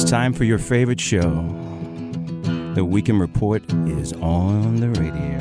time for your favorite show. The Weekend Report is on the radio.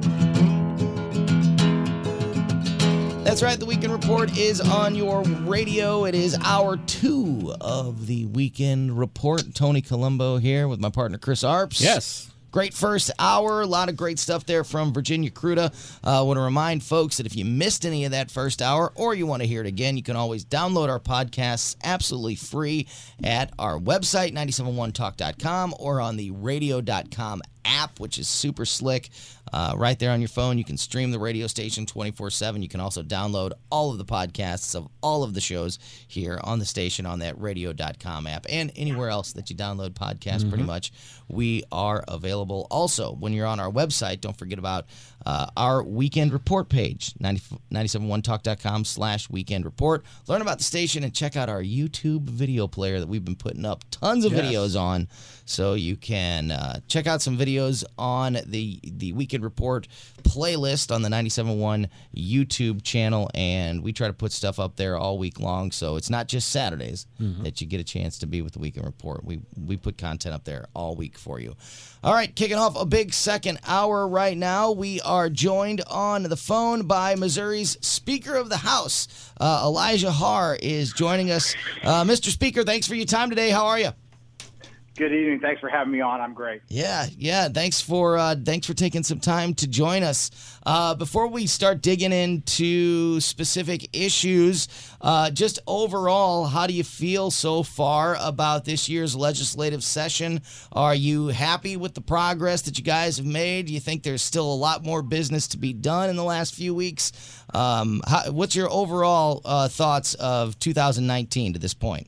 That's right, the Weekend Report is on your radio. It is hour 2 of the Weekend Report. Tony Colombo here with my partner Chris Arps. Yes. Great first hour. A lot of great stuff there from Virginia Kruta. I want to remind folks that if you missed any of that first hour or you want to hear it again, you can always download our podcasts absolutely free at our website, 971talk.com, or on the radio.com app, which is super slick. Right there on your phone, you can stream the radio station 24/7. You can also download all of the podcasts of all of the shows here on the station on that radio.com app and anywhere else that you download podcasts. Pretty much, we are available. Also, when you're on our website, don't forget about our Weekend Report page, 971talk.com/Weekend Report. Learn about the station and check out our YouTube video player that we've been putting up tons of videos on, so you can check out some videos on the Weekend Report playlist on the 97.1 YouTube channel, and we try to put stuff up there all week long, so it's not just Saturdays that you get a chance to be with the Weekend Report. We put content up there all week for you. All right, kicking off a big second hour right now, we are joined on the phone by Missouri's Speaker of the House. Elijah Haahr is joining us. Mr. Speaker, thanks for your time today. How are you? Good evening. Thanks for having me on. I'm great. Yeah. Thanks for taking some time to join us. Before we start digging into specific issues, just overall, how do you feel so far about this year's legislative session? Are you happy with the progress that you guys have made? Do you think there's still a lot more business to be done in the last few weeks? What's your overall thoughts of 2019 to this point?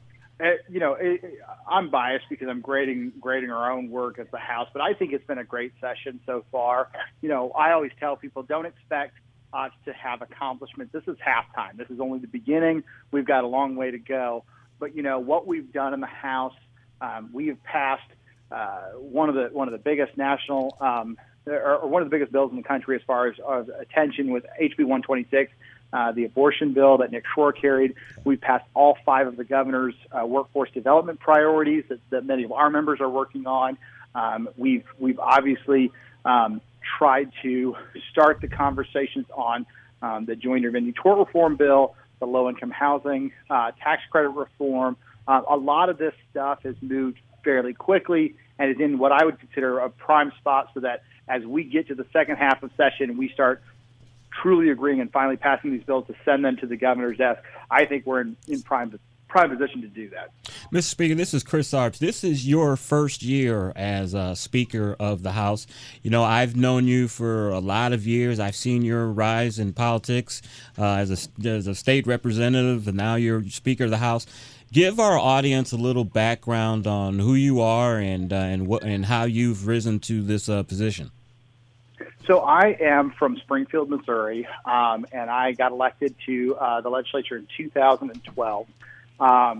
I'm biased because I'm grading our own work as the House, but I think it's been a great session so far. I always tell people, don't expect us to have accomplishments. This is halftime. This is only the beginning. We've got a long way to go. But what we've done in the House, we have passed one of the biggest national or one of the biggest bills in the country as far as attention with HB 126. The abortion bill that Nick Schroer carried. We passed all 5 of the governor's workforce development priorities that many of our members are working on. We've obviously tried to start the conversations on the joint intervening tort reform bill, the low-income housing, tax credit reform. A lot of this stuff has moved fairly quickly and is in what I would consider a prime spot so that as we get to the second half of session, we start truly agreeing and finally passing these bills to send them to the governor's desk. I think we're in prime position to do that. Mr. Speaker, this is Chris Arps. This is your first year as Speaker of the House. I've known you for a lot of years. I've seen your rise in politics as a state representative, and now you're Speaker of the House. Give our audience a little background on who you are and how you've risen to this position. So I am from Springfield, Missouri, and I got elected to the legislature in 2012. I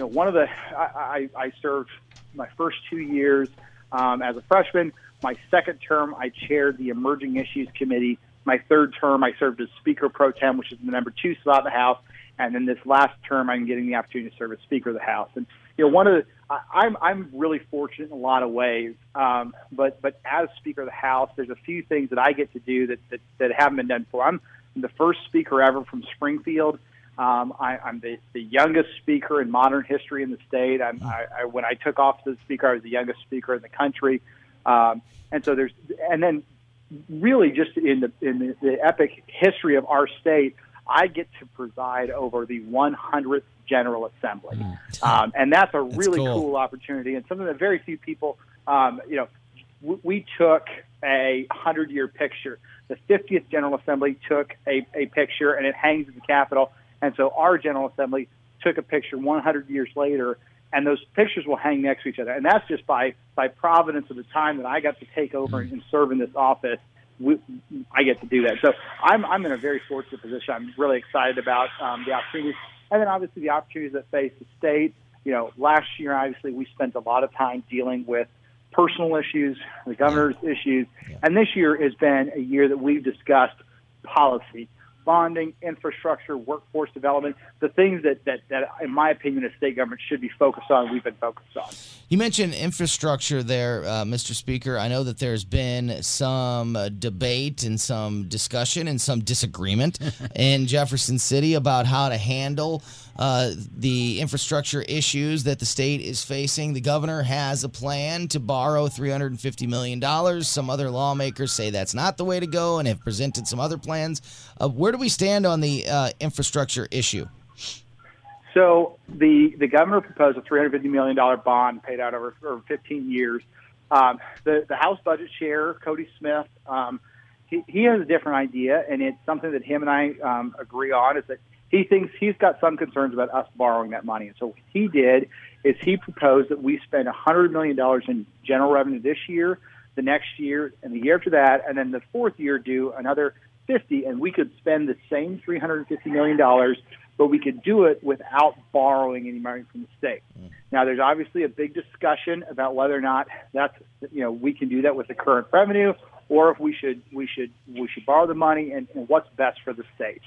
served my first 2 years as a freshman. My second term, I chaired the Emerging Issues Committee. My third term, I served as Speaker Pro Tem, which is the number 2 spot in the House. And then this last term, I'm getting the opportunity to serve as Speaker of the House. And I'm really fortunate in a lot of ways, but as Speaker of the House, there's a few things that I get to do that haven't been done before. I'm the first Speaker ever from Springfield. I'm the youngest Speaker in modern history in the state. When I took office as Speaker, I was the youngest Speaker in the country, and then really just in the epic history of our state, I get to preside over the 100th General Assembly. And that's a really cool opportunity and something that very few people, we took a 100-year picture. The 50th General Assembly took a picture, and it hangs at the Capitol. And so our General Assembly took a picture 100 years later, and those pictures will hang next to each other. And that's just by providence of the time that I got to take over and serve in this office. I get to do that. So I'm in a very fortunate position. I'm really excited about the opportunities. And then obviously the opportunities that face the state. Last year, obviously, we spent a lot of time dealing with personal issues, the governor's issues. And this year has been a year that we've discussed policy. bonding, infrastructure, workforce development, the things that, in my opinion, the state government should be focused on, we've been focused on. You mentioned infrastructure there, Mr. Speaker. I know that there's been some debate and some discussion and some disagreement in Jefferson City about how to handle the infrastructure issues that the state is facing. The governor has a plan to borrow $350 million. Some other lawmakers say that's not the way to go and have presented some other plans. Where do we stand on the infrastructure issue? So the governor proposed a $350 million bond paid out over 15 years. The House Budget Chair, Cody Smith, he has a different idea, and it's something that him and I agree on, is that he thinks he's got some concerns about us borrowing that money. And so what he did is he proposed that we spend $100 million in general revenue this year, the next year, and the year after that, and then the fourth year do another 50, and we could spend the same $350 million, but we could do it without borrowing any money from the state. Now, there's obviously a big discussion about whether or not that's, we can do that with the current revenue, or if we should borrow the money, and what's best for the state.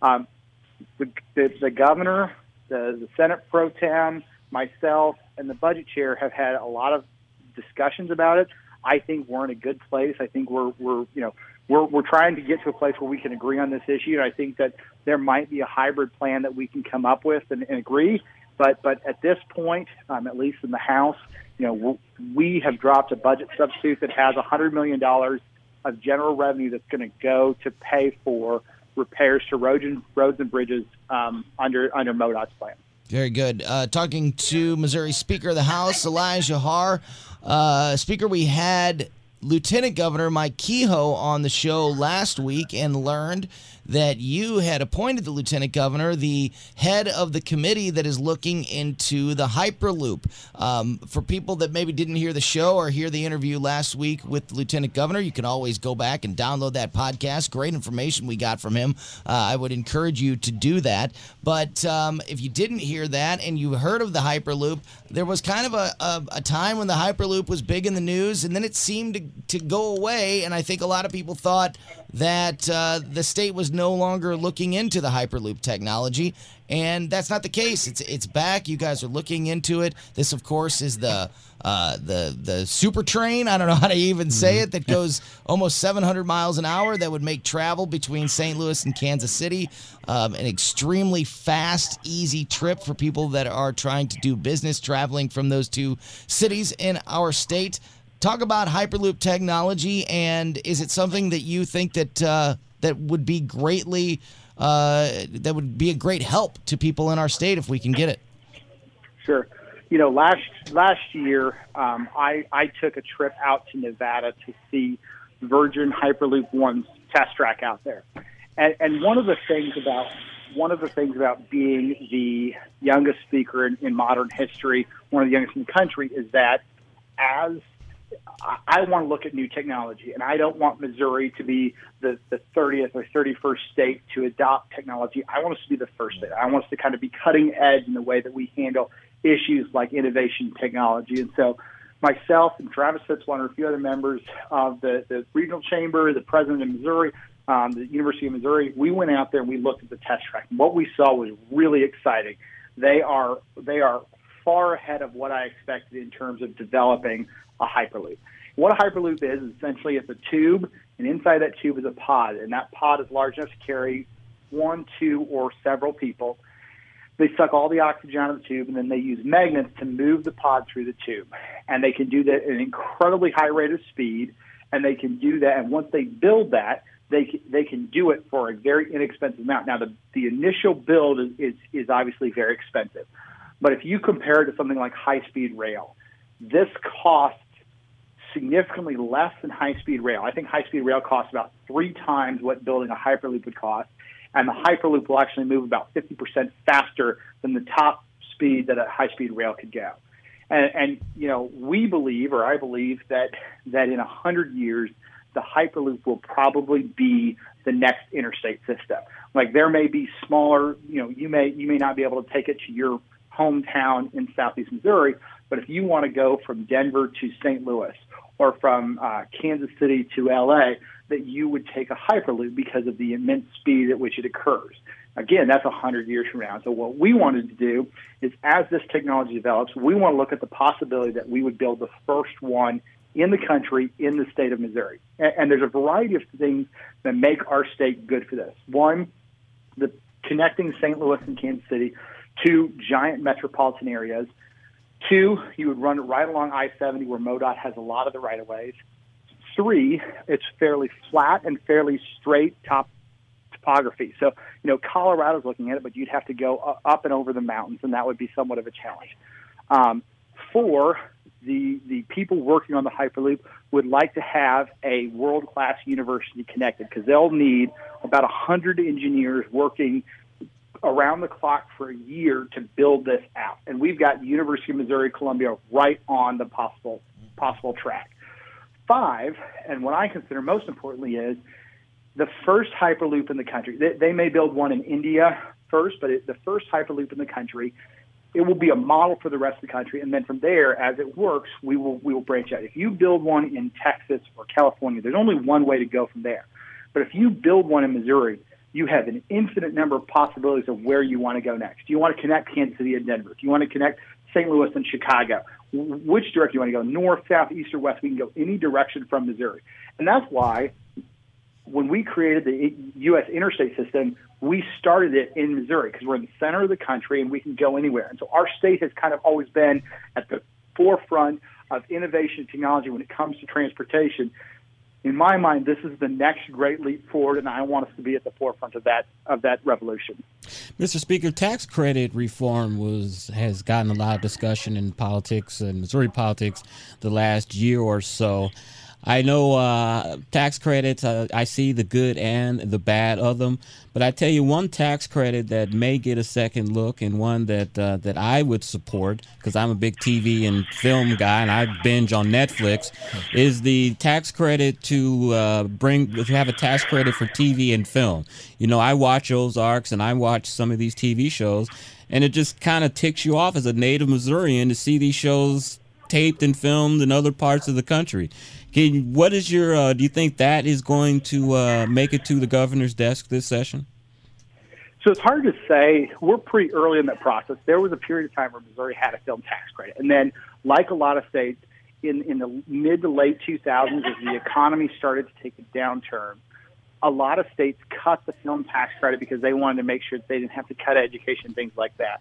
The governor, the Senate Pro Tem, myself, and the budget chair have had a lot of discussions about it. I think we're in a good place. I think we're trying to get to a place where we can agree on this issue. And I think that there might be a hybrid plan that we can come up with and agree. But at this point, at least in the House, we have dropped a budget substitute that has $100 million of general revenue that's going to go to pay for repairs to roads and bridges under MoDOT's plan. Very good. Talking to Missouri Speaker of the House, Elijah Haahr. Speaker, we had Lieutenant Governor Mike Kehoe on the show last week and learned that you had appointed the Lieutenant Governor the head of the committee that is looking into the Hyperloop. For people that maybe didn't hear the show or hear the interview last week with the Lieutenant Governor, you can always go back and download that podcast. Great information we got from him. I would encourage you to do that. But if you didn't hear that and you heard of the Hyperloop, there was kind of a time when the Hyperloop was big in the news, and then it seemed to go away, and I think a lot of people thought that the state was no longer looking into the Hyperloop technology, and that's not the case. It's back. You guys are looking into it. This, of course, is the super train, I don't know how to even say it, that goes almost 700 miles an hour, that would make travel between St. Louis and Kansas City an extremely fast, easy trip for people that are trying to do business traveling from those two cities in our state. Talk about Hyperloop technology, and is it something that you think that would be greatly that would be a great help to people in our state if we can get it? Sure. Last year, I took a trip out to Nevada to see Virgin Hyperloop One's test track out there, and one of the things about being the youngest speaker in modern history, one of the youngest in the country, is that as I want to look at new technology, and I don't want Missouri to be the 30th or 31st state to adopt technology. I want us to be the first state. I want us to kind of be cutting edge in the way that we handle issues like innovation technology. And so myself and Travis Fitzwater and a few other members of the regional chamber, the president of Missouri, the University of Missouri, we went out there and we looked at the test track. And what we saw was really exciting. They are far ahead of what I expected in terms of developing a Hyperloop. What a Hyperloop is essentially it's a tube, and inside that tube is a pod, and that pod is large enough to carry one, two, or several people. They suck all the oxygen out of the tube, and then they use magnets to move the pod through the tube. And they can do that at an incredibly high rate of speed, and they can do that. And once they build that, they can do it for a very inexpensive amount. Now, the initial build is obviously very expensive. But if you compare it to something like high-speed rail, this costs significantly less than high-speed rail. I think high-speed rail costs about 3 times what building a Hyperloop would cost, and the Hyperloop will actually move about 50% faster than the top speed that a high-speed rail could go. And we believe, or I believe, that in 100 years, the Hyperloop will probably be the next interstate system. Like there may be smaller, you may not be able to take it to your hometown in southeast Missouri, but if you want to go from Denver to St. Louis or from Kansas City to LA, that you would take a Hyperloop because of the immense speed at which it occurs. Again, that's 100 years from now. So what we wanted to do is, as this technology develops, we want to look at the possibility that we would build the first one in the country, in the state of Missouri. And there's a variety of things that make our state good for this. One, the connecting St. Louis and Kansas City to giant metropolitan areas. Two, you would run it right along I-70 where MoDOT has a lot of the right-of-ways. Three, it's fairly flat and fairly straight topography. So, Colorado's looking at it, but you'd have to go up and over the mountains, and that would be somewhat of a challenge. Four, the people working on the Hyperloop would like to have a world-class university connected, because they'll need about 100 engineers working around the clock for a year to build this out. And we've got the University of Missouri Columbia right on the possible track. Five, and what I consider most importantly, is the first Hyperloop in the country. They may build one in India first, but the first Hyperloop in the country, it will be a model for the rest of the country. And then from there, as it works, we will branch out. If you build one in Texas or California, there's only one way to go from there. But if you build one in Missouri, you have an infinite number of possibilities of where you want to go next. Do you want to connect Kansas City and Denver? Do you want to connect St. Louis and Chicago? Which direction do you want to go? North, south, east, or west? We can go any direction from Missouri. And that's why when we created the U.S. interstate system, we started it in Missouri, because we're in the center of the country and we can go anywhere. And so our state has kind of always been at the forefront of innovation and technology when it comes to transportation. In my mind, this is the next great leap forward, and I want us to be at the forefront of that revolution. Mr. Speaker, tax credit reform has gotten a lot of discussion in politics and Missouri politics the last year or so. I know tax credits, I see the good and the bad of them, but I tell you one tax credit that may get a second look, and one that I would support, because I'm a big TV and film guy and I binge on Netflix, is the tax credit to have a tax credit for TV and film. I watch Ozarks and I watch some of these TV shows, and it just kind of ticks you off as a native Missourian to see these shows taped and filmed in other parts of the country. What is your? Do you think that is going to make it to the governor's desk this session? So it's hard to say. We're pretty early in that process. There was a period of time where Missouri had a film tax credit, and then, like a lot of states, in the mid to late 2000s, as the economy started to take a downturn, a lot of states cut the film tax credit because they wanted to make sure that they didn't have to cut education, things like that.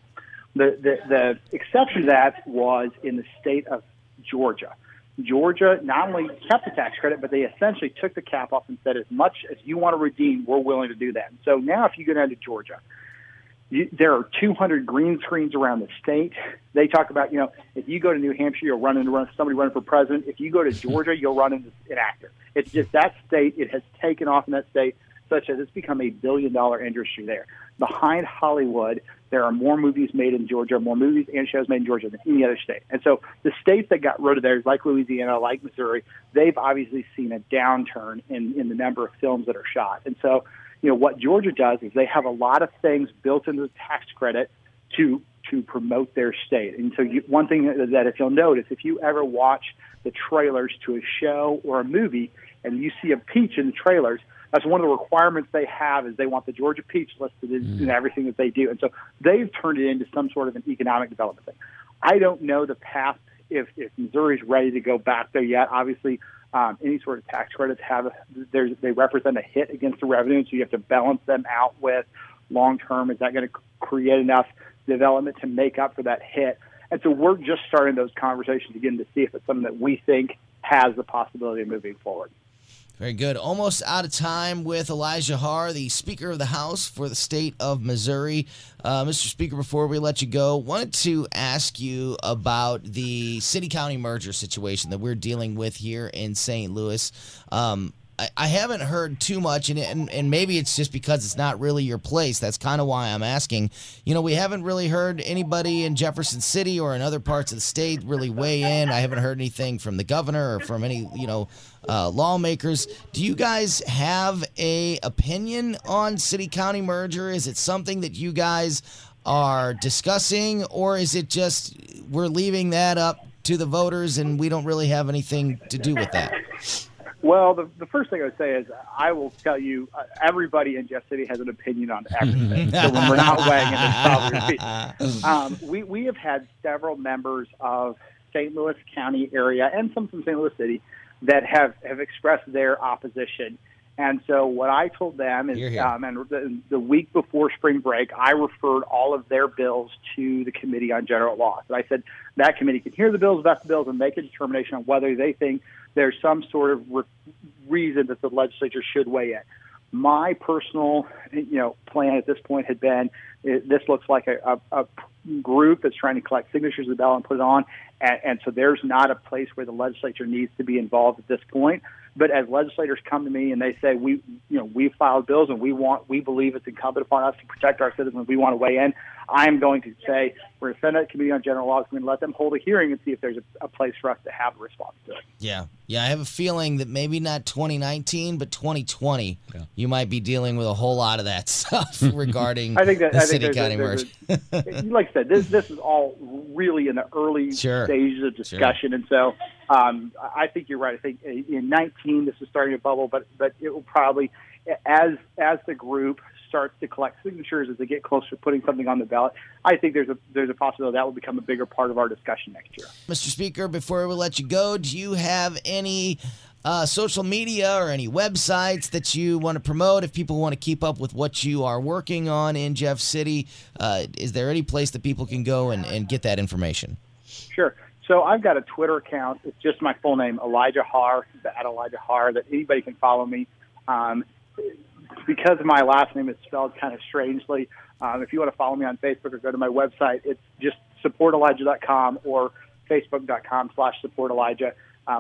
The exception to that was in the state of Georgia. Georgia not only kept the tax credit, but they essentially took the cap off and said, as much as you want to redeem, we're willing to do that. And so now if you go down to Georgia, there are 200 green screens around the state. They talk about, if you go to New Hampshire, you'll run into somebody running for president. If you go to Georgia, you'll run into an actor. It's just that state. It has taken off in that state, such that it's become a billion-dollar industry there. Behind Hollywood, there are more movies made in Georgia, more movies and shows made in Georgia than any other state. And so the states that got rid of theirs, like Louisiana, like Missouri, they've obviously seen a downturn in the number of films that are shot. And so, what Georgia does is they have a lot of things built into the tax credit to promote their state. And so one thing that if you'll notice, if you ever watch the trailers to a show or a movie and you see a peach in the trailers, that's one of the requirements they have, is they want the Georgia peach listed in everything that they do. And so they've turned it into some sort of an economic development thing. I don't know the path if Missouri's ready to go back there yet. Obviously, any sort of tax credits they represent a hit against the revenue, and so you have to balance them out with long-term. Is that going to create enough development to make up for that hit? And so we're just starting those conversations again to see if it's something that we think has the possibility of moving forward. Very good. Almost out of time with Elijah Haahr, the Speaker of the House for the state of Missouri. Mr. Speaker, before we let you go, wanted to ask you about the city-county merger situation that we're dealing with here in St. Louis. I haven't heard too much, and maybe it's just because it's not really your place. That's kind of why I'm asking. We haven't really heard anybody in Jefferson City or in other parts of the state really weigh in. I haven't heard anything from the governor or from any, lawmakers. Do you guys have a opinion on city-county merger? Is it something that you guys are discussing, or is it just we're leaving that up to the voters and we don't really have anything to do with that? Well, the first thing I would say is I will tell you, everybody in Jeff City has an opinion on everything. So when we're not weighing in, it's probably we have had several members of St. Louis County area and some from St. Louis City that have expressed their opposition. And so what I told them is, and the week before spring break, I referred all of their bills to the Committee on General Laws. And I said that committee can hear the bills, vet the bills, and make a determination on whether they think there's some sort of reason that the legislature should weigh in. My personal, plan at this point had been, this looks like a group that's trying to collect signatures of the ballot and put it on, and so there's not a place where the legislature needs to be involved at this point. But as legislators come to me and they say we filed bills and we believe it's incumbent upon us to protect our citizens, we want to weigh in, I'm going to say we're going to send that Committee on General Laws. We're going to let them hold a hearing and see if there's a place for us to have a response to it. Yeah. I have a feeling that maybe not 2019, but 2020, you might be dealing with a whole lot of that stuff regarding the city-county merge. Like I said, this is all really in the early stages of discussion, and so I think you're right. I think in 19 this is starting to bubble, but it will probably, as the group starts to collect signatures as they get closer to putting something on the ballot, I think there's a possibility that will become a bigger part of our discussion next year. Mr. Speaker, before we let you go, do you have any social media or any websites that you want to promote if people want to keep up with what you are working on in Jeff City? Is there any place that people can go and get that information? Sure. So I've got a Twitter account. It's just my full name, Elijah Haar, at Elijah Haar, that anybody can follow me. Because my last name is spelled kind of strangely, if you want to follow me on Facebook or go to my website, it's just supportelijah.com or facebook.com/supportelijah.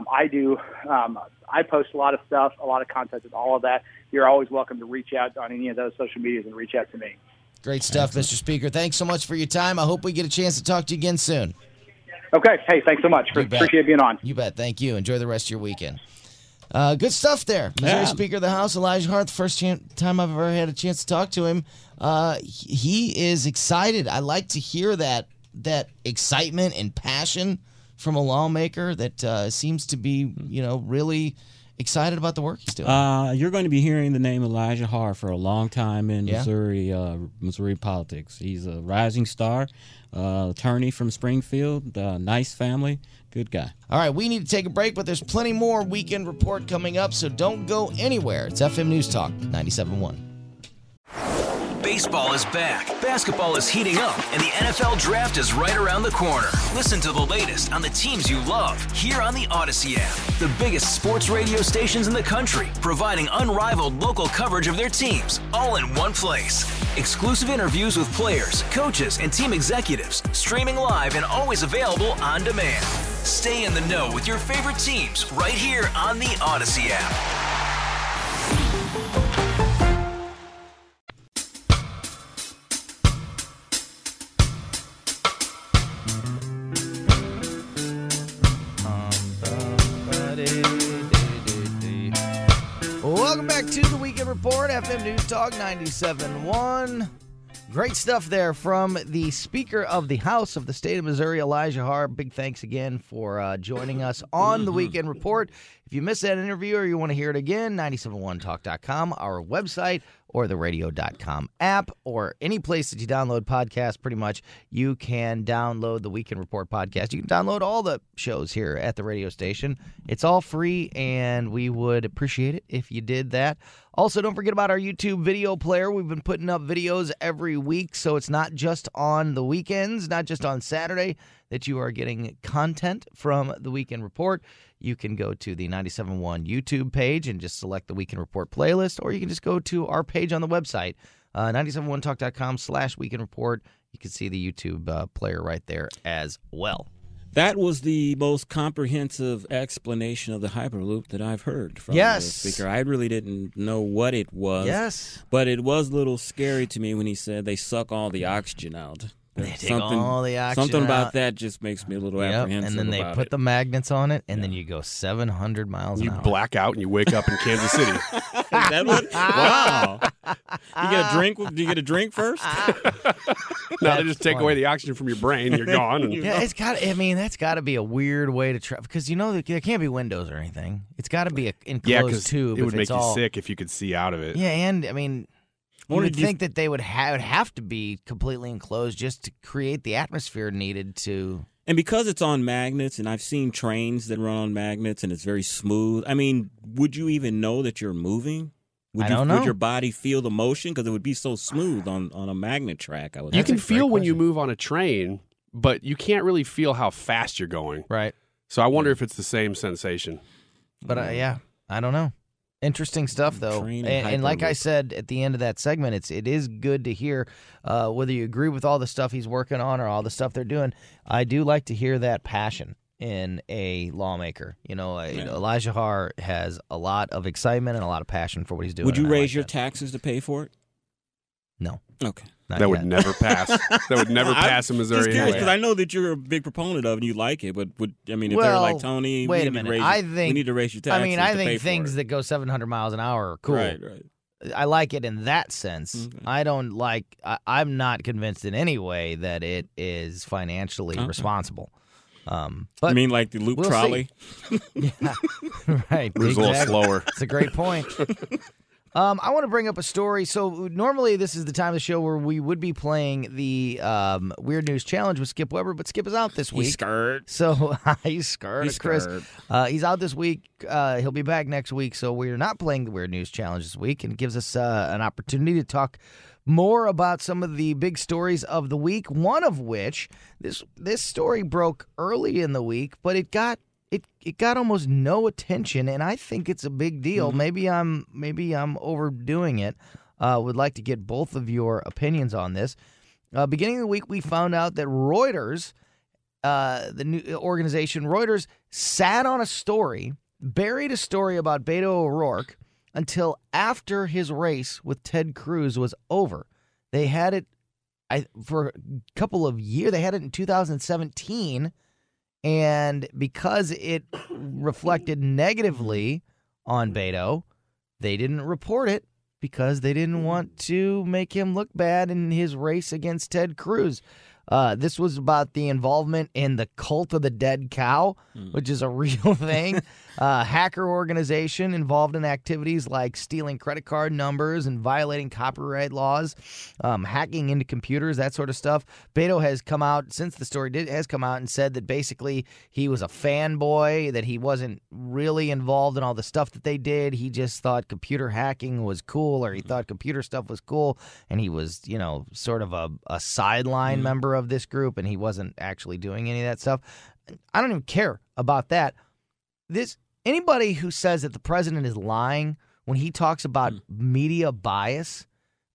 I post a lot of stuff, a lot of content, and all of that. You're always welcome to reach out on any of those social medias and reach out to me. Great stuff, Mr. Speaker. Thanks so much for your time. I hope we get a chance to talk to you again soon. Okay. Hey, thanks so much. Appreciate being on. You bet. Thank you. Enjoy the rest of your weekend. Good stuff there. Missouri Speaker of the House, Elijah Hart, the first time I've ever had a chance to talk to him. He is excited. I like to hear that excitement and passion from a lawmaker that seems to be, really excited about the work he's doing. You're going to be hearing the name Elijah Hart for a long time in Missouri politics. He's a rising star, attorney from Springfield, nice family, good guy. All right, we need to take a break, but there's plenty more Weekend Report coming up, so don't go anywhere. It's FM News Talk 97.1. Baseball is back, basketball is heating up, and the NFL Draft is right around the corner. Listen to the latest on the teams you love here on the Odyssey app. The biggest sports radio stations in the country, providing unrivaled local coverage of their teams, all in one place. Exclusive interviews with players, coaches, and team executives, streaming live and always available on demand. Stay in the know with your favorite teams right here on the Odyssey app. Welcome back to the Weekend Report, FM News Talk 97.1. Great stuff there from the Speaker of the House of the State of Missouri, Elijah Hart. Big thanks again for joining us on the Weekend Report. If you missed that interview or you want to hear it again, 971talk.com, our website, or the radio.com app, or any place that you download podcasts, pretty much, you can download the Weekend Report podcast. You can download all the shows here at the radio station. It's all free, and we would appreciate it if you did that. Also, don't forget about our YouTube video player. We've been putting up videos every week, so it's not just on the weekends, not just on Saturday, that you are getting content from the Weekend Report. You can go to the 97.1 YouTube page and just select the Weekend Report playlist, or you can just go to our page on the website, 971talk.com/Weekend Report. You can see the YouTube player right there as well. That was the most comprehensive explanation of the Hyperloop that I've heard from the speaker. I really didn't know what it was. Yes. But it was a little scary to me when he said they suck all the oxygen out. They take all the oxygen Something about out. that just makes me a little Yep, apprehensive. and then they about put it. the magnets on it, and then you go 700 miles an You hour. black out and you wake up in Kansas City. Is that what? Wow. You get a drink? Do you get a drink first? Now they just take funny. away the oxygen from your brain. You're gone. And Yeah, it's got. I mean, that's got to be a weird way to travel because there can't be windows or anything. It's got to be an enclosed because tube. it would if make it's you all, sick if you could see out of it. Yeah, and I mean, you Only would do you- think that they would have to be completely enclosed just to create the atmosphere needed to. And because it's on magnets, and I've seen trains that run on magnets, and it's very smooth. I mean, would you even know that you're moving? I don't know. Would your body feel the motion because it would be so smooth on a magnet track? I would. You That's can a great feel when you question. move on a train, but you can't really feel how fast you're going. Right. So I wonder if it's the same sensation. But yeah, I don't know. Interesting stuff, though. Train And like I Hyperloop. said at the end of that segment, it is good to hear whether you agree with all the stuff he's working on or all the stuff they're doing. I do like to hear that passion in a lawmaker. Elijah Har has a lot of excitement and a lot of passion for what he's doing. Would you and I raise like your that. taxes to pay for it? No. Okay. Not That yet. would never pass. That would never pass in Just Missouri curious anyway. because I know that you're a big proponent of it and you like it, but if they're Well, like Tony, wait we a need to minute. raise I we think- need to raise your taxes. I mean, I to pay think for things it. that go 700 miles an hour are cool. Right. I like it in that sense. Okay. I don't like. I'm not convinced in any way that it is financially Okay. responsible. But I mean, like the loop we'll trolley. yeah, right. It was a little exactly. slower. It's a great point. I want to bring up a story. So normally this is the time of the show where we would be playing the Weird News Challenge with Skip Weber, but Skip is out this week. He's scared. So he's scared He's of Chris. scared. He's out this week. He'll be back next week. So we're not playing the Weird News Challenge this week, and it gives us an opportunity to talk more about some of the big stories of the week. One of which this story broke early in the week, but it got almost no attention, and I think it's a big deal. Mm-hmm. Maybe I'm overdoing it. Would like to get both of your opinions on this. Beginning of the week, we found out that Reuters, the new organization Reuters, sat on a story, buried a story about Beto O'Rourke until after his race with Ted Cruz was over. They had it for a couple of years. They had it in 2017. And because it reflected negatively on Beto, they didn't report it because they didn't want to make him look bad in his race against Ted Cruz. This was about the involvement in the cult of the dead cow, which is a real thing. Hacker organization involved in activities like stealing credit card numbers and violating copyright laws, hacking into computers, that sort of stuff. Beto has come out, since the story has come out, and said that basically he was a fanboy, that he wasn't really involved in all the stuff that they did. He just thought computer hacking was cool, or he thought computer stuff was cool, and he was, sort of a sideline member of this group, and he wasn't actually doing any of that stuff. I don't even care about that. Anybody who says that the president is lying when he talks about media bias,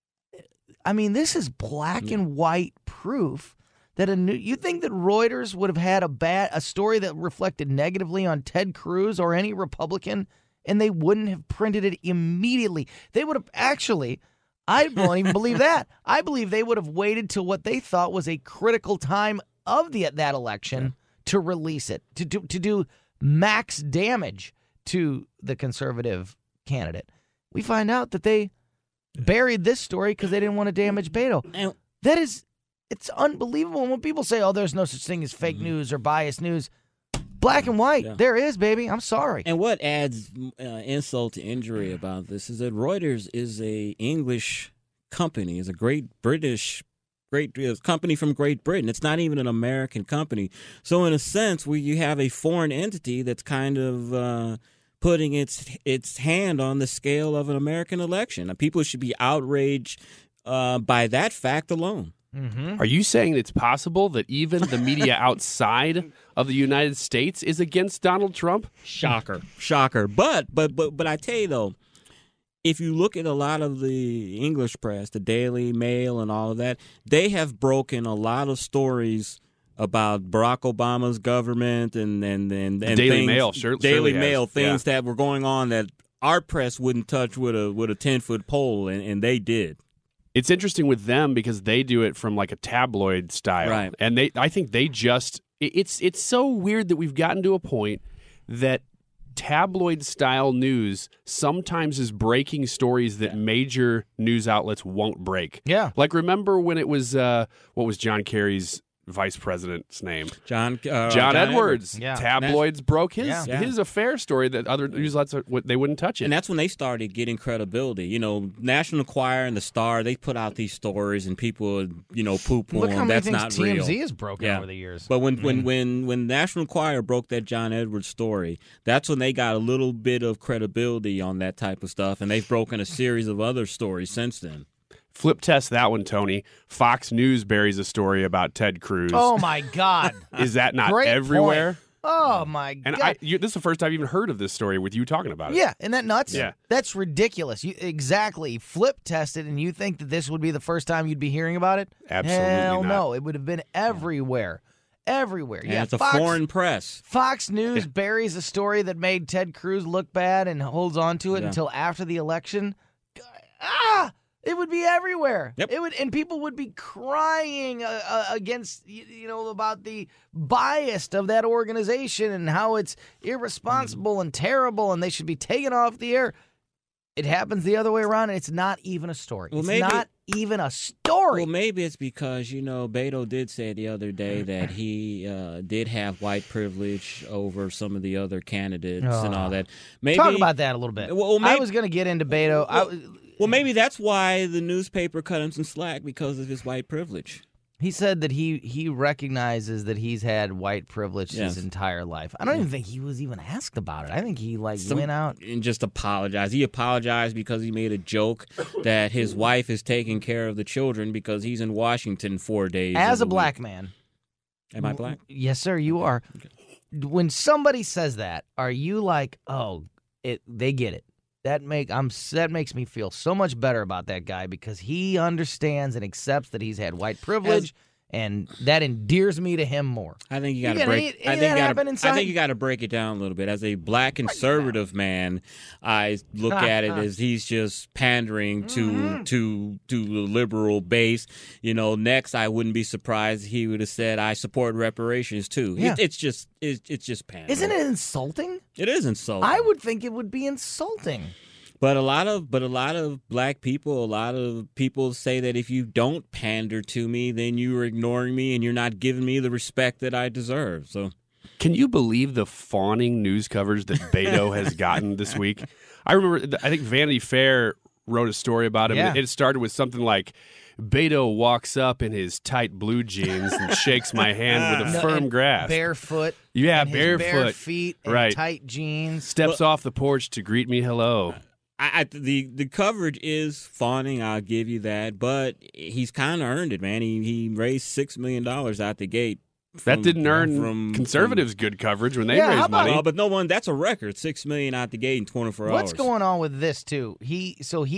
I mean, this is black and white proof that you think that Reuters would have had a story that reflected negatively on Ted Cruz or any Republican, and they wouldn't have printed it immediately. They would have actually. I won't even believe that. I believe they would have waited till what they thought was a critical time of that election to release it, to do max damage to the conservative candidate. We find out that they buried this story because they didn't want to damage Beto. And- It's unbelievable. And when people say, "Oh, there's no such thing as fake news or biased news," black and white, there is, baby. I'm sorry. And what adds insult to injury about this is that Reuters is a English company, is a great company from Great Britain. It's not even an American company. So in a sense, where you have a foreign entity that's kind of putting its hand on the scale of an American election. People should be outraged by that fact alone. Are you saying it's possible that even the media outside of the United States is against Donald Trump? Shocker. But I tell you though, if you look at a lot of the English press, the Daily Mail and all of that, they have broken a lot of stories about Barack Obama's government and Daily things, Mail, Daily Mail, has. things that were going on that our press wouldn't touch with a 10-foot pole, and they did. It's interesting with them because they do it from like a tabloid style, Right. and I think they just it's so weird that we've gotten to a point that tabloid style news sometimes is breaking stories that major news outlets won't break. Yeah. Like remember when it was what was John Kerry's vice president's name? John Edwards. Yeah. Tabloids broke his Yeah. his affair story that other news outlets they wouldn't touch it. And that's when they started getting credibility. You know, National Enquirer and the Star, they put out these stories and people would, poo-poo Look how them. many That's things not TMZ real. has broken Yeah. over the years. But when National Enquirer broke that John Edwards story, that's when they got a little bit of credibility on that type of stuff, and they've broken a series of other stories since then. Flip test that one, Tony. Fox News buries a story about Ted Cruz. Oh, my God. Is that not Great everywhere? point. Oh, my And God. this is the first time I've even heard of this story with you talking about it. Yeah, isn't that nuts? Yeah. That's ridiculous. Exactly. Flip tested, and you think that this would be the first time you'd be hearing about it? Absolutely Hell not. no. It would have been everywhere. Everywhere. And Yeah, it's a foreign press. Fox News buries a story that made Ted Cruz look bad and holds on to it Yeah. until after the election. It would be everywhere. Yep. It would, and people would be crying against about the bias of that organization and how it's irresponsible and terrible, and they should be taken off the air. It happens the other way around, and it's not even a story. Well, it's maybe- not even a story. Well, maybe it's because, Beto did say the other day that he did have white privilege over some of the other candidates and all that. Maybe, Talk about that a little bit. Well, I maybe- was going to get into Beto. Well, maybe that's why the newspaper cut him some slack, because of his white privilege. He said that he recognizes that he's had white privilege Yes. his entire life. I don't even think he was even asked about it. I think he went out. And just apologized. He apologized because he made a joke that his wife is taking care of the children because he's in Washington 4 days. As of a the black week. man. Am I black? Yes, sir, you are. When somebody says that, are you like, oh, they get it? That makes me feel so much better about that guy because he understands and accepts that he's had white privilege, and that endears me to him more. I think you got to got break. any of that happen inside? I think you got to break it down a little bit. As a black conservative man, I look at it as he's just pandering to the liberal base. Next, I wouldn't be surprised he would have said, "I support reparations too." Yeah. It's just pandering. Isn't it insulting? It is insulting. I would think it would be insulting. But a lot of black people, a lot of people say that if you don't pander to me, then you're ignoring me and you're not giving me the respect that I deserve. So, Can you believe the fawning news coverage that Beto has gotten this week? I remember, I think Vanity Fair wrote a story about him. Yeah. It started with something like, Beto walks up in his tight blue jeans and shakes my hand with a firm and grasp. Barefoot. Yeah, and his bare barefoot. feet and Right. tight jeans. Steps off the porch to greet me hello. the coverage is fawning, I'll give you that, but he's kind of earned it, man. He raised $6 million out the gate. That didn't earn conservatives good coverage when they Yeah, how raised about- money. But no one, that's a record, $6 million out the gate in 24 hours. What's going on with this too? He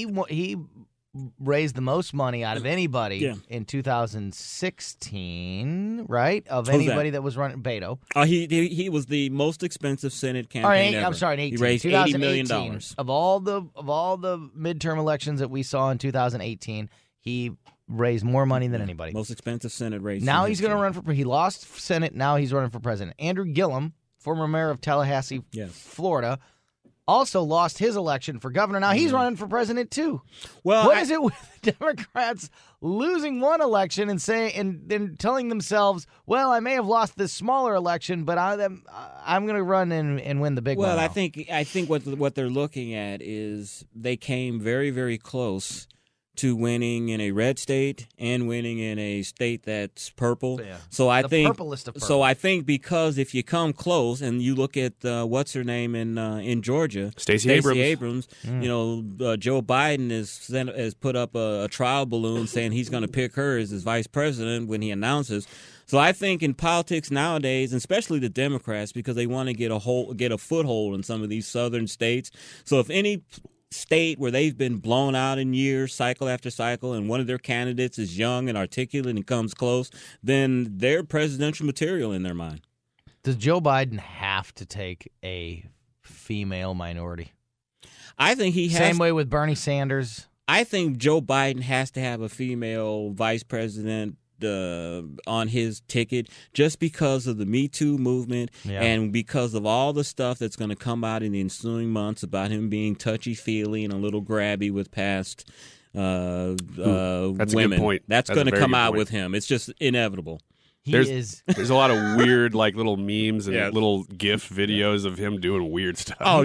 raised the most money out of anybody in 2016, right? Of Who's anybody that was running Beto. He was the most expensive Senate campaign All right, ever. I'm sorry, in 18. He raised $80 million. 2018, Of all the midterm elections that we saw in 2018, he raised more money than anybody. Most expensive Senate race. Now in he's going to history. run for. He lost Senate. Now he's running for president. Andrew Gillum, former mayor of Tallahassee, Yes. Florida, also lost his election for governor. Now he's running for president too. Well, What is it with the Democrats losing one election and then telling themselves, "Well, I may have lost this smaller election, but I'm going to run and win the big one." Well, now." I think what they're looking at is they came very, very close to winning in a red state and winning in a state that's purple. Yeah. So I The think purplest of purple. So I think because if you come close and you look at what's her name in Georgia, Stacey Abrams, Joe Biden has put up a trial balloon saying he's going to pick her as his vice president when he announces. So I think in politics nowadays, and especially the Democrats, because they want to get a foothold in some of these southern states. So if any state where they've been blown out in years, cycle after cycle, and one of their candidates is young and articulate and comes close, then they're presidential material in their mind. Does Joe Biden have to take a female minority? I think he has. Same way with Bernie Sanders. I think Joe Biden has to have a female vice president on his ticket just because of the Me Too movement and because of all the stuff that's going to come out in the ensuing months about him being touchy-feely and a little grabby with past That's women. a good point. That's going to come out with him. It's just inevitable. There's a lot of weird little memes and little GIF videos of him doing weird stuff. Oh,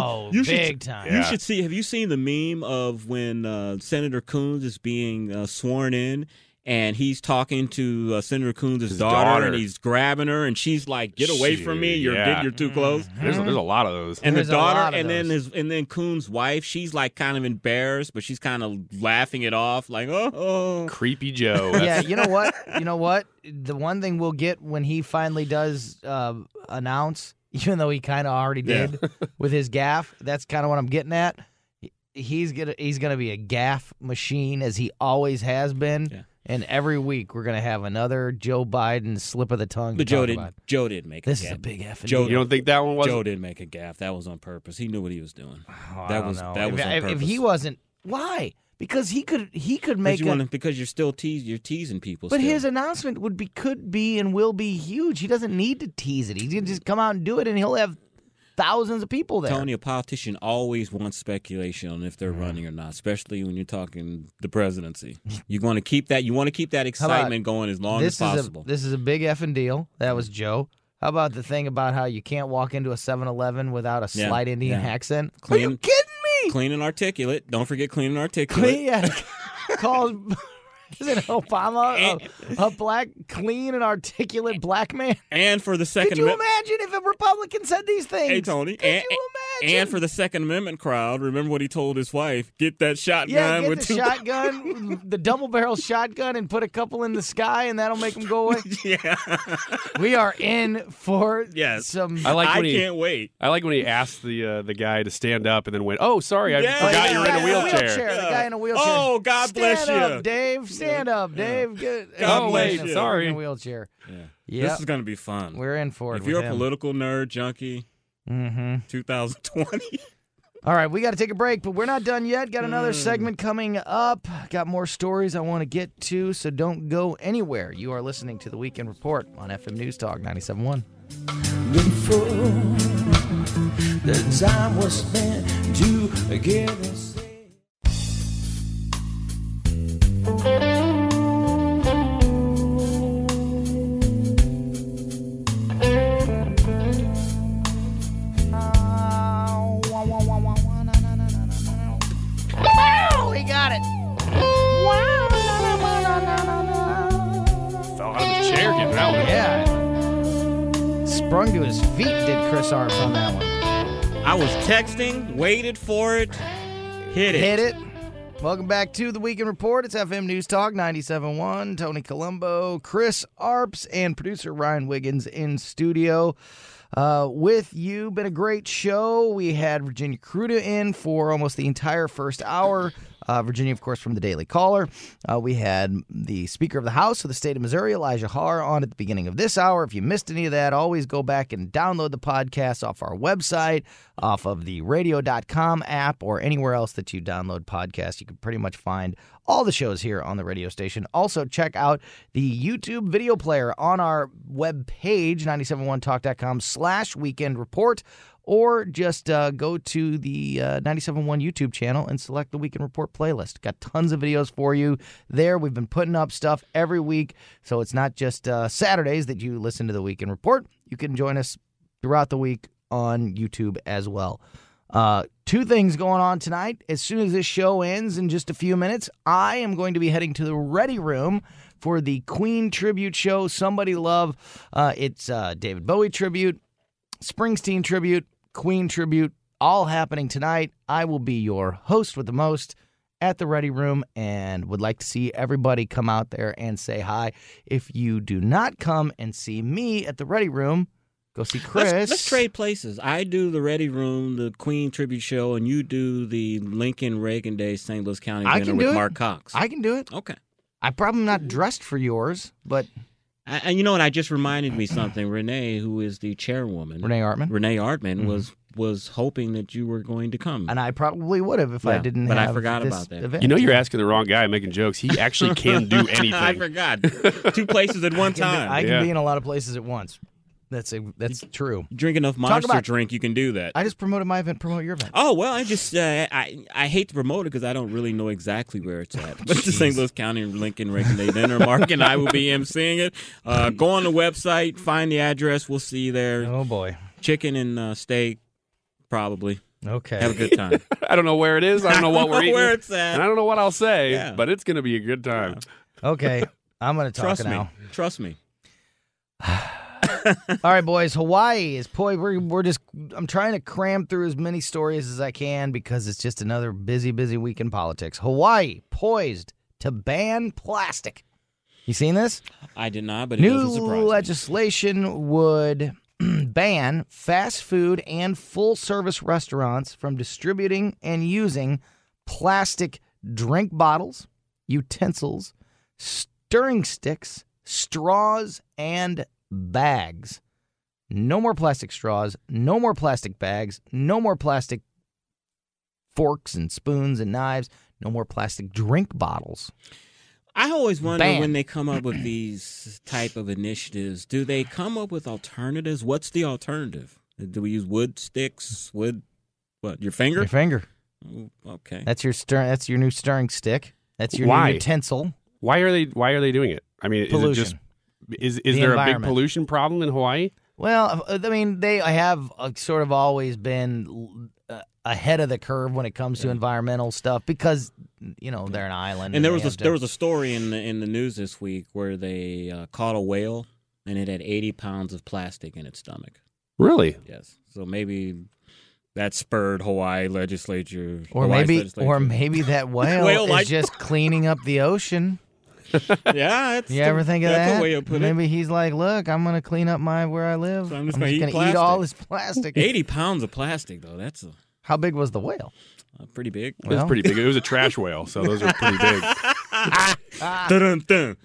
big time. You should see. Have you seen the meme of when Senator Coons is being sworn in? And he's talking to Senator Coons' daughter, and he's grabbing her, and she's like, "Get away from me! You're too close." There's a lot of those. And the daughter, and then Coons' wife, she's like kind of embarrassed, but she's kind of laughing it off, like, "Oh, creepy Joe." Yeah, you know what? The one thing we'll get when he finally does announce, even though he kind of already did with his gaffe, that's kind of what I'm getting at. He's gonna be a gaffe machine as he always has been. Yeah. And every week we're going to have another Joe Biden slip of the tongue. But Joe didn't make a gaffe. This is a big F. You don't think that one was? Joe didn't make a gaffe. That was on purpose. He knew what he was doing. Oh, that was on purpose. If he wasn't, why? Because he could make because you're still teasing people. But still. his announcement could be and will be huge. He doesn't need to tease it. He can just come out and do it, and he'll have thousands of people there. Tony, a politician always wants speculation on if they're running or not, especially when you're talking the presidency. You want to keep that. You want to keep that excitement going as long as possible. This is a big effing deal. That was Joe. How about the thing about how you can't walk into a 7-Eleven without a slight Indian accent? Are you kidding me? Clean and articulate. Don't forget clean and articulate. Called. Is it Obama, a black, clean and articulate black man? And for the Second Amendment. Could you imagine if a Republican said these things? Hey, Tony. Could you imagine? And for the Second Amendment crowd, remember what he told his wife? Get that shotgun. Yeah, get the shotgun, the double-barrel shotgun, and put a couple in the sky, and that'll make them go away. Yeah. We are in for some... I can't wait. I like when he asked the guy to stand up and then went, "Oh, sorry, I forgot you're in a wheelchair." The guy in a wheelchair. Oh, God bless you. Stand up, Dave. Stand up, Dave. Good. God bless you. Sorry. In a wheelchair. Yeah. This is going to be fun. We're in for it. If you're a political nerd junkie, 2020. All right, we got to take a break, but we're not done yet. Got another segment coming up. Got more stories I want to get to, so don't go anywhere. You are listening to The Weekend Report on FM News Talk 97.1. Before the time was spent together. He got it. Fell out of the chair getting that one. Yeah. Sprung to his feet, did Chris Arps on that one. I was texting, waited for it, hit it. Welcome back to The Weekend Report. It's FM News Talk 97.1. Tony Colombo, Chris Arps, and producer Ryan Wiggins in studio. With you. Been a great show. We had Virginia Kruta in for almost the entire first hour. Virginia, of course, from the Daily Caller. We had the Speaker of the House of the state of Missouri, Elijah Haar, on at the beginning of this hour. If you missed any of that, always go back and download the podcast off our website, off of the radio.com app, or anywhere else that you download podcasts. You can pretty much find all the shows here on the radio station. Also, check out the YouTube video player on our webpage, 971talk.com/weekend report. Or just go to the 97.1 YouTube channel and select the Weekend Report playlist. Got tons of videos for you there. We've been putting up stuff every week, so it's not just Saturdays that you listen to the Weekend Report. You can join us throughout the week on YouTube as well. Two things going on tonight. As soon as this show ends in just a few minutes, I am going to be heading to the Ready Room for the Queen tribute show, Somebody Love. It's David Bowie tribute, Springsteen tribute, Queen tribute, all happening tonight. I will be your host with the most at the Ready Room and would like to see everybody come out there and say hi. If you do not come and see me at the Ready Room, go see Chris. Let's trade places. I do the Ready Room, the Queen tribute show, and you do the Lincoln Reagan Day St. Louis County dinner with Mark Cox. I can do it. Okay. I'm probably not dressed for yours, but... And you know what? I just reminded me something. Renee, who is the chairwoman. Renee Artman. Renee Artman was was hoping that you were going to come. And I probably would have if I Yeah, didn't but I have forgot this about that. event. You know, you're asking the wrong guy making jokes. He actually can do anything. I forgot. 2 places at one time. I can Yeah. be in a lot of places at once. That's true. Drink enough Monster drink, you can do that. I just promoted my event. Promote your event. Oh, well, I just, I hate to promote it because I don't really know exactly where it's at. But the St. Louis County Lincoln Reagan Day Dinner. Mark and I will be emceeing it. Go on the website, find the address. We'll see you there. Oh, boy. Chicken and steak, probably. Okay. Have a good time. I don't know where it is. I don't know what we're eating. where it's at. And I don't know what I'll say, Yeah. but it's going to be a good time. Okay. I'm going to talk Trust me. now. Trust me. All right, boys. Hawaii is I'm trying to cram through as many stories as I can because it's just another busy week in politics. Hawaii poised to ban plastic. You seen this? I did not, but it New doesn't surprise me. legislation would ban fast food and full-service restaurants from distributing and using plastic drink bottles, utensils, stirring sticks, straws, and bags. No more plastic straws, no more plastic bags, no more plastic forks and spoons and knives, no more plastic drink bottles. I always wonder Ban. when they come up with these type of initiatives, do they come up with alternatives? What's the alternative? Do we use wood sticks? What? Your finger? Your finger. Oh, okay. That's your new stirring stick. That's your Why? new utensil. Why are they doing it? I mean, Pollution. is The there a big environment. pollution problem in Hawaii? Well, I mean, they have sort of always been ahead of the curve when it comes to environmental stuff because they're an island. And there they was have there was a story in the news this week where they caught a whale and it had 80 pounds of plastic in its stomach. Really? Yes. So maybe that spurred Hawaii legislature. or maybe that whale Whale is just cleaning up the ocean. Yeah. You ever think of that's that? a way of putting Maybe he's like, look, I'm going to clean up where I live. So I'm I'm just just gonna going eat to eat plastic." all this plastic. 80 pounds of plastic, though. That's How big was the whale? pretty big. It was pretty big. It was a trash whale, so those are pretty big. Dun-dun-dun.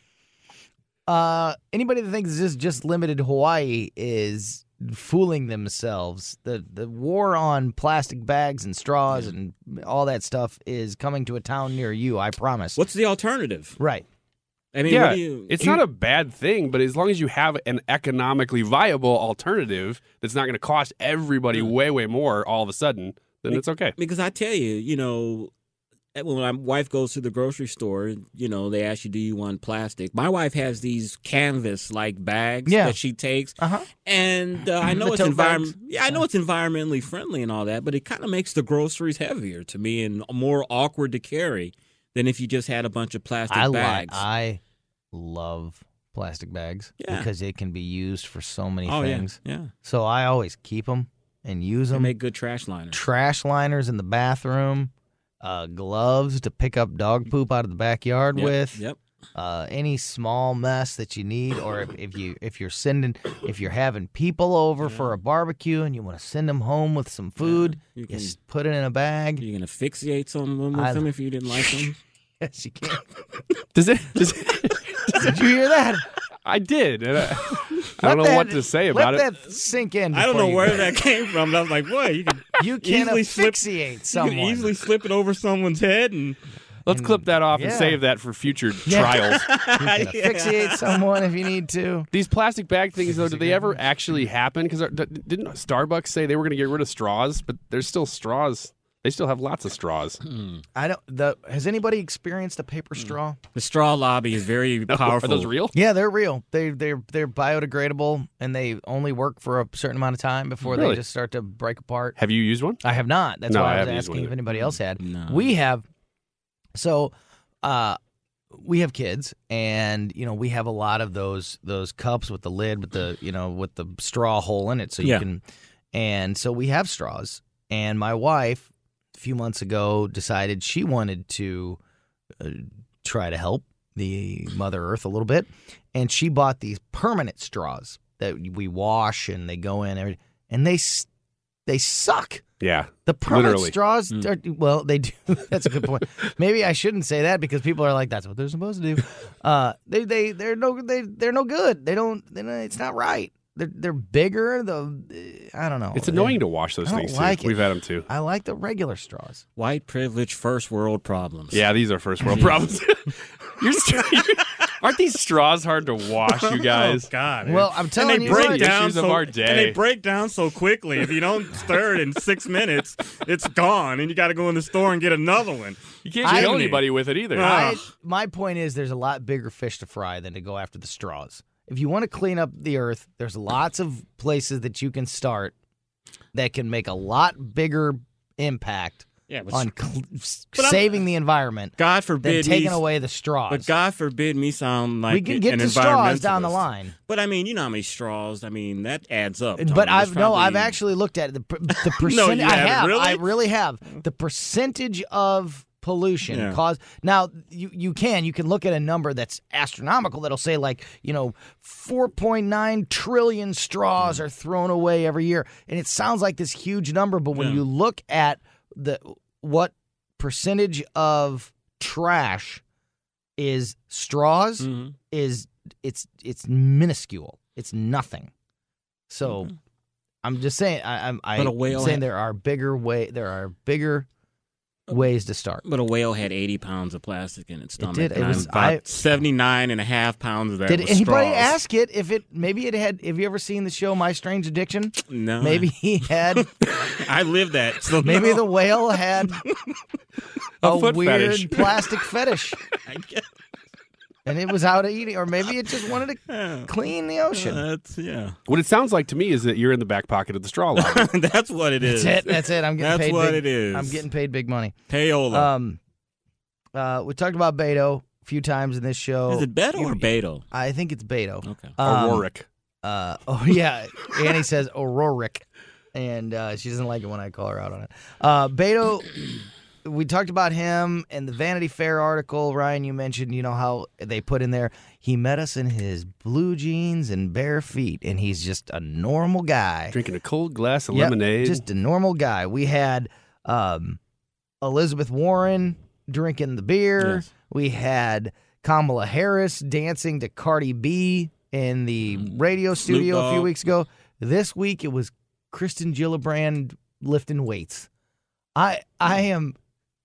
Anybody that thinks this is just limited to Hawaii is fooling themselves. The war on plastic bags and straws and all that stuff is coming to a town near you, I promise. What's the alternative? Right. I mean, Yeah, what do you... it's not a bad thing, but as long as you have an economically viable alternative that's not going to cost everybody way more all of a sudden, then it's okay. Because I tell you, when my wife goes to the grocery store, they ask you, do you want plastic? My wife has these canvas-like bags that she takes. Uh-huh. And I know The it's tote bags. I know it's environmentally friendly and all that, but it kind of makes the groceries heavier to me and more awkward to carry than if you just had a bunch of plastic bags. I love plastic bags Yeah. because it can be used for so many Oh, things. yeah. So I always keep them and use They them. make good trash liners. Trash liners in the bathroom, gloves to pick up dog poop out of the backyard with. Yep. Any small mess that you need, or if you're having people over for a barbecue and you want to send them home with some food, You you can- just put it in a bag. You can asphyxiate someone with them if you didn't like them. Yes, you can. Does it? Did you hear that? I did. And I don't know what to say about let it. that sink in. I don't know before where you, that came from. But I was like, boy, you can easily slip- asphyxiate someone. You can easily slip it over someone's head and Let's clip that off and yeah. save that for future trials. You can asphyxiate someone if you need to. These plastic bag things, though, did they ever actually happen? Because didn't Starbucks say they were going to get rid of straws? But there's still straws. They still have lots of straws. I don't. Has anybody experienced a paper straw? the straw lobby is very powerful. Are those real? Yeah, they're real. They're biodegradable and they only work for a certain amount of time before Really? they just start to break apart. Have you used one? I have not. That's No, I why I was haven't used one asking if either. anybody else had. No. We have. So, we have kids, and we have a lot of those cups with the lid with the with the straw hole in it, so you Yeah. can. And so we have straws. And my wife, a few months ago, decided she wanted to try to help the Mother Earth a little bit, and she bought these permanent straws that we wash and they go in, and they suck. Yeah. The permanent Literally. straws, are, well, they do. That's a good point. Maybe I shouldn't say that because people are like, "That's what they're supposed to do." They're no good. They don't. It's not right. they're bigger. I don't know. It's annoying to wash those I don't things, like too. it. We've had them, too. I like the regular straws. White privilege, first world problems. Yeah, these are first world problems. Aren't these straws hard to wash, you guys? Oh, God. Well, I'm telling and they you break what, down issues of so, our And day. they break down so quickly. If you don't stir it in 6 minutes, it's gone, and you got to go in the store and get another one. You can't kill anybody with it either. My point is there's a lot bigger fish to fry than to go after the straws. If you want to clean up the earth, there's lots of places that you can start that can make a lot bigger impact on saving the environment. God forbid than taking away the straws. But God forbid me sound like we can get the straws down the line. But I mean, you know how many straws? I mean, that adds up. But I've actually looked at it. The percentage. No, you haven't, really? I really have. The percentage of pollution caused. Now you can look at a number that's astronomical that'll say 4.9 trillion straws are thrown away every year, and it sounds like this huge number. But when you look at what percentage of trash is straws is it's minuscule. It's nothing. So I'm just saying I'm saying there are bigger ways to start. But a whale had 80 pounds of plastic in its stomach. It did. It was about 79.5 pounds of that. Did was anybody straws. ask it if it maybe it had? Have you ever seen the show My Strange Addiction? No. Maybe he had. I lived that. So maybe no. the whale had a foot weird fetish. plastic fetish, I guess. and it was out eating, or maybe it just wanted to clean the ocean. What it sounds like to me is that you're in the back pocket of the straw lobby. That's what it is. That's it. I'm getting That's paid. what big, it is. I'm getting paid big money. Payola. We talked about Beto a few times in this show. Is it Beto or Beto? I think it's Beto. Okay. O'Rourke. Oh yeah, Annie says O'Rourke, and she doesn't like it when I call her out on it. Beto, we talked about him and the Vanity Fair article. Ryan, you mentioned how they put in there he met us in his blue jeans and bare feet, and he's just a normal guy Drinking a cold glass of Yep, lemonade. just a normal guy. We had Elizabeth Warren drinking the beer. Yes. We had Kamala Harris dancing to Cardi B in the radio studio a few Dogg. weeks ago. This week it was Kristen Gillibrand lifting weights. I am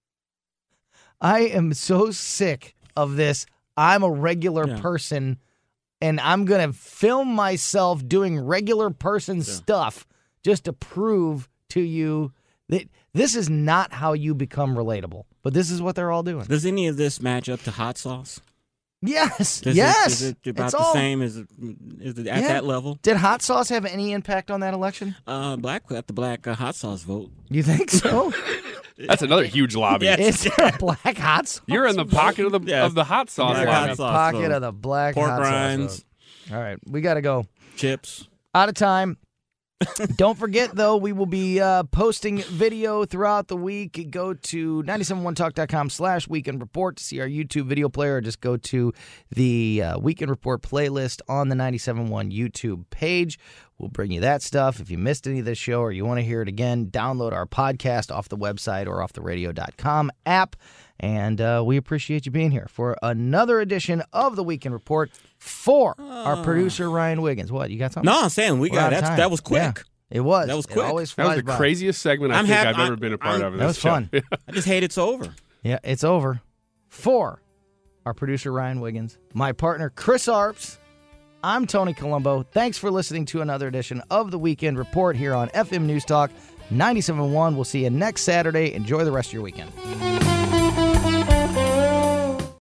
so sick of this. I'm a regular person, and I'm going to film myself doing regular person stuff just to prove to you that this is not how you become relatable. But this is what they're all doing. Does any of this match up to hot sauce? Yes. Is it about It's the all- same? Is it at that level? Did hot sauce have any impact on that election? Black hot sauce vote. You think so? That's another huge lobby. Yes. Is there a black hot sauce? You're in the pocket of the Yes. of the hot sauce Black lobby. hot The sauce pocket vote. of the black Pork hot rinds. sauce. All right, we got to go. Chips. Out of time. Don't forget, though, we will be posting video throughout the week. Go to 971talk.com/Weekend Report to see our YouTube video player, or just go to the Weekend Report playlist on the 97.1 YouTube page. We'll bring you that stuff. If you missed any of this show or you want to hear it again, download our podcast off the website or off the radio.com app. And we appreciate you being here for another edition of the Weekend Report for our producer, Ryan Wiggins. What, you got something? No, I'm saying We're out of time. that was quick. Yeah, it was. That was It quick. always That was flies the by. craziest segment I I'm think happy- I've ever been a part of. in That this was show. fun. I just hate it's over. Yeah, it's over. For our producer, Ryan Wiggins, my partner, Chris Arps, I'm Tony Colombo. Thanks for listening to another edition of the Weekend Report here on FM News Talk 97.1. We'll see you next Saturday. Enjoy the rest of your weekend.